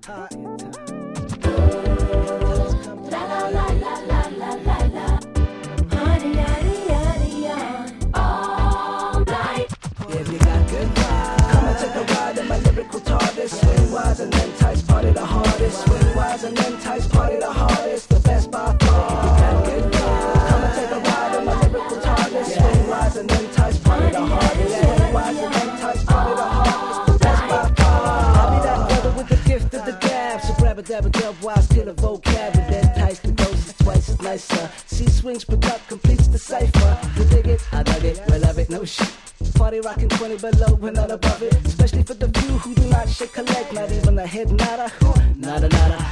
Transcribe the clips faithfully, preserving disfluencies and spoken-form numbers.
La la la la la la la la. Honey, yaddy, yaddy, yaddy, all night. If you got good vibes, come and take a ride in my lyrical TARDIS. Swing wise and then tights, party the hardest. Swing wise and then tights, party the hardest. The best by far. If you got good vibes, come and take a ride in my lyrical TARDIS. Swing wise and then tights, party the hardest. Swing wise and then tights, party the hardest. The best by far. I'll be that brother with the gift of the gab. So grab a dab and dub while still a vocab. And then tights the dose is twice as nicer. C swings product completes the cipher. You dig it? I dug it. I love it. No shit. Party rocking twenty below and not above it. Especially for the few who do not shake a leg. Not even a head nada. Nada nada.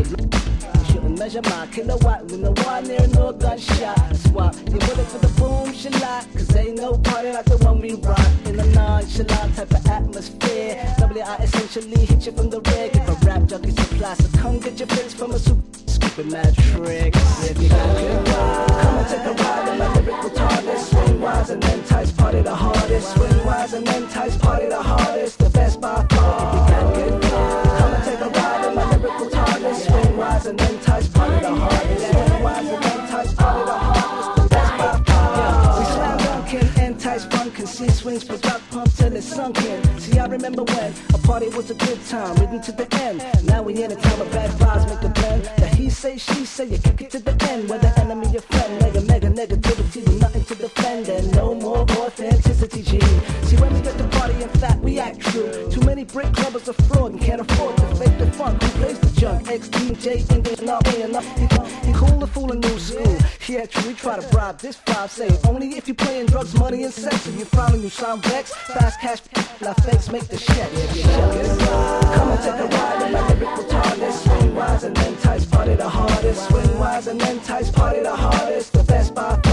You shouldn't measure my kilowatt with no one near no gunshot. Swap. You put it for the boom shallot. Cause ain't no party like the one we rock. In a nonchalant type of atmosphere. W I essentially hit you from the rear. Give a rap junkie supply. So come get your fix from a super stupid mad trick. If you got good vibes, come and take a ride in my lyrical TARDIS. Swing wise and then tights, party the hardest. Swing wise and then tights, party the hardest. The best by far. If you got good vibes, come and take a ride in my lyrical TARDIS. Swing wise and then tights, party the hardest. Swing wise and then tights, party the hardest. The best by far. Yeah. We slam dunking and tights funkin'. C swings product pump till it's sunken. See, I remember when a party was a good time, written to the end. Now we in a time of bad vibes make the blend. The he say, she say, you kick it to the end. Whether enemy or friend, mega, mega negativity with nothing to defend. And no more authenticity, G. See, when we get the party, in fact, we act true. Too many brick clubbers are fraud and can't afford to fake the funk. Who plays the junk? X-Team, J, English, not way enough. He, he cool to fool a new school. Yeah, true, we try to bribe this vibe. Say, only if you playing drugs, money, and sex. If you found you sound vex, fast cash, la fakes make the check. Come and take a ride in my lyrical TARDIS. Swing wise and then tights, party the hardest. Swing wise and then tights, party the hardest. The best by far.